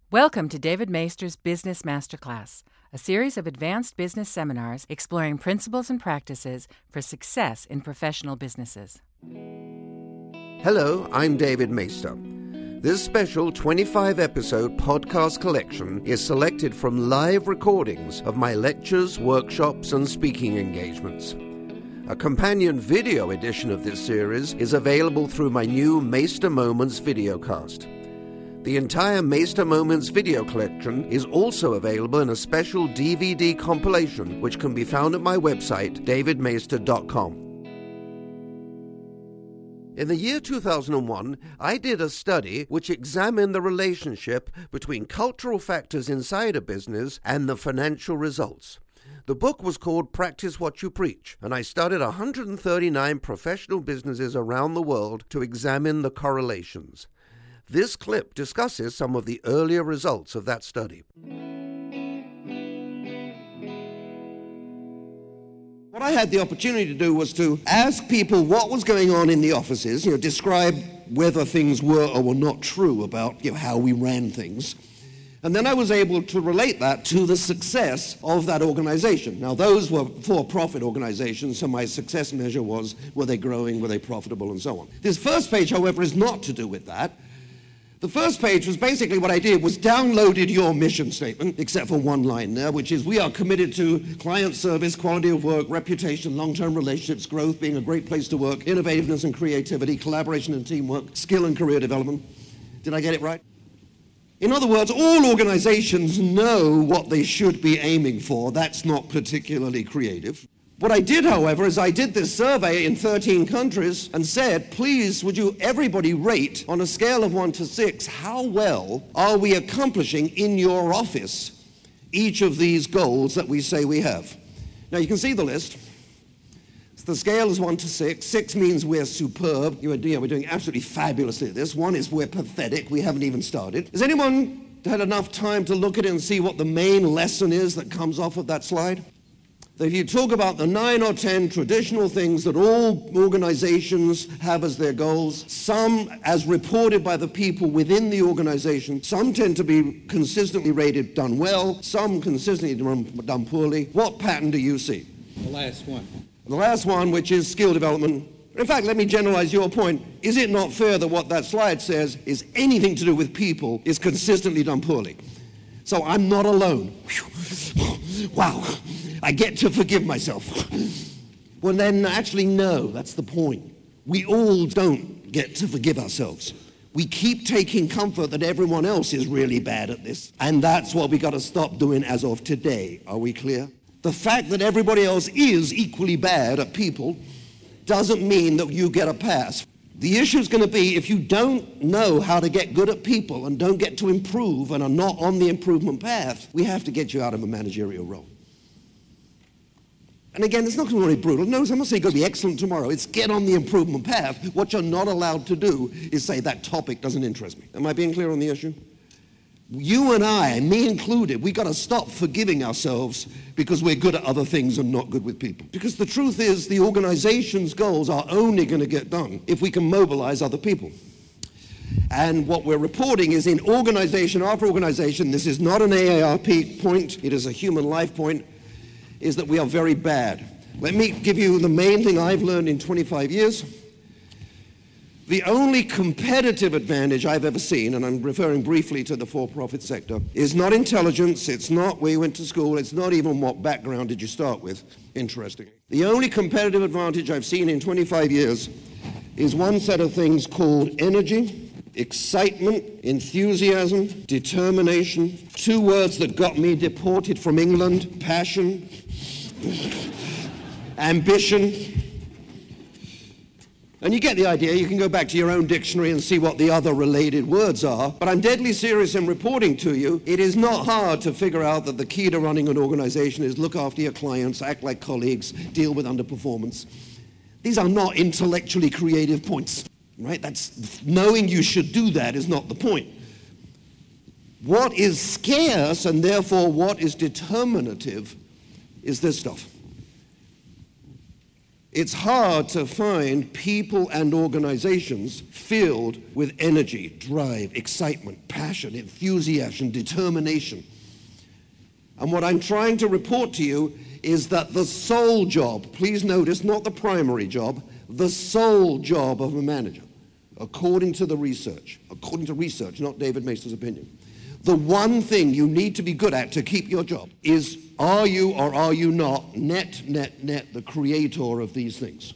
Welcome to David Maister's Business Masterclass, a series of advanced business seminars exploring principles and practices for success in professional businesses. Hello, I'm David Maister. This special 25-episode podcast collection is selected from live recordings of my lectures, workshops, and speaking engagements. A companion video edition of this series is available through my new Maister Moments videocast. The entire Maister Moments video collection is also available in a special DVD compilation which can be found at my website, davidmaister.com. In the year 2001, I did a study which examined the relationship between cultural factors inside a business and the financial results. The book was called Practice What You Preach, and I studied 139 professional businesses around the world to examine the correlations. This clip discusses some of the earlier results of that study. What I had the opportunity to do was to ask people what was going on in the offices, describe whether things were or were not true about how we ran things. And then I was able to relate that to the success of that organization. Now, those were for-profit organizations, so my success measure was, were they growing, were they profitable, and so on. This first page, however, is not to do with that. The first page was basically what I did was downloaded your mission statement, except for one line there, which is we are committed to client service, quality of work, reputation, long-term relationships, growth, being a great place to work, innovativeness and creativity, collaboration and teamwork, skill and career development. Did I get it right? In other words, all organizations know what they should be aiming for. That's not particularly creative. What I did, however, is I did this survey in 13 countries and said, please, would you everybody rate on a scale of 1 to 6, how well are we accomplishing in your office each of these goals that we say we have? Now, you can see the list. The scale is 1 to 6. 6 means we're superb. We're doing absolutely fabulously at this. 1 is we're pathetic. We haven't even started. Has anyone had enough time to look at it and see what the main lesson is that comes off of that slide? If you talk about the 9 or 10 traditional things that all organizations have as their goals, some as reported by the people within the organization, some tend to be consistently rated done well, some consistently done poorly. What pattern do you see? The last one. The last one, which is skill development. In fact, let me generalize your point. Is it not fair that what that slide says is anything to do with people is consistently done poorly? So I'm not alone. Wow. I get to forgive myself. Well, then, actually, no, that's the point. We all don't get to forgive ourselves. We keep taking comfort that everyone else is really bad at this, and that's what we got to stop doing as of today. Are we clear? The fact that everybody else is equally bad at people doesn't mean that you get a pass. The issue is going to be if you don't know how to get good at people and don't get to improve and are not on the improvement path, we have to get you out of a managerial role. And again, it's not going to be brutal. No, I'm not saying you're going to be excellent tomorrow. It's get on the improvement path. What you're not allowed to do is say that topic doesn't interest me. Am I being clear on the issue? You and I, me included, we got to stop forgiving ourselves because we're good at other things and not good with people. Because the truth is the organization's goals are only going to get done if we can mobilize other people. And what we're reporting is in organization after organization, this is not an AARP point, it is a human life point, is that we are very bad. Let me give you the main thing I've learned in 25 years. The only competitive advantage I've ever seen, and I'm referring briefly to the for-profit sector, is not intelligence, it's not where you went to school, it's not even what background did you start with, interestingly. The only competitive advantage I've seen in 25 years is one set of things called energy, excitement, enthusiasm, determination, 2 words that got me deported from England, passion, ambition. And you get the idea. You can go back to your own dictionary and see what the other related words are. But I'm deadly serious in reporting to you. It is not hard to figure out that the key to running an organization is look after your clients, act like colleagues, deal with underperformance. These are not intellectually creative points, right? That's knowing you should do that is not the point. What is scarce and therefore what is determinative is this stuff. It's hard to find people and organizations filled with energy, drive, excitement, passion, enthusiasm, determination. And what I'm trying to report to you is that the sole job, please notice, not the primary job, the sole job of a manager, according to research, not David Master's opinion, the one thing you need to be good at to keep your job is, are you or are you not net, the creator of these things?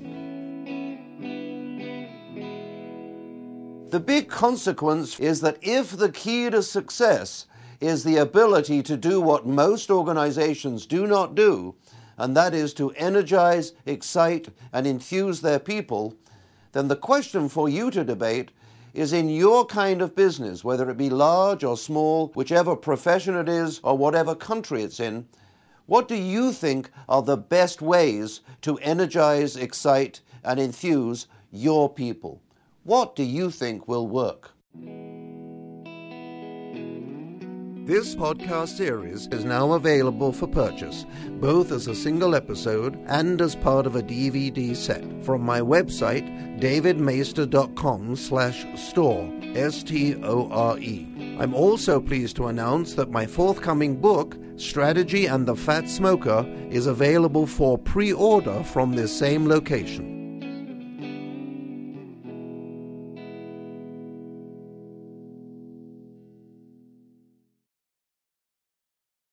The big consequence is that if the key to success is the ability to do what most organizations do not do, and that is to energize, excite, and enthuse their people, then the question for you to debate is, in your kind of business, whether it be large or small, whichever profession it is or whatever country it's in, what do you think are the best ways to energize, excite, and enthuse your people? What do you think will work? This podcast series is now available for purchase, both as a single episode and as part of a DVD set, from my website, davidmaister.com/store, S-T-O-R-E. I'm also pleased to announce that my forthcoming book, Strategy and the Fat Smoker, is available for pre-order from this same location.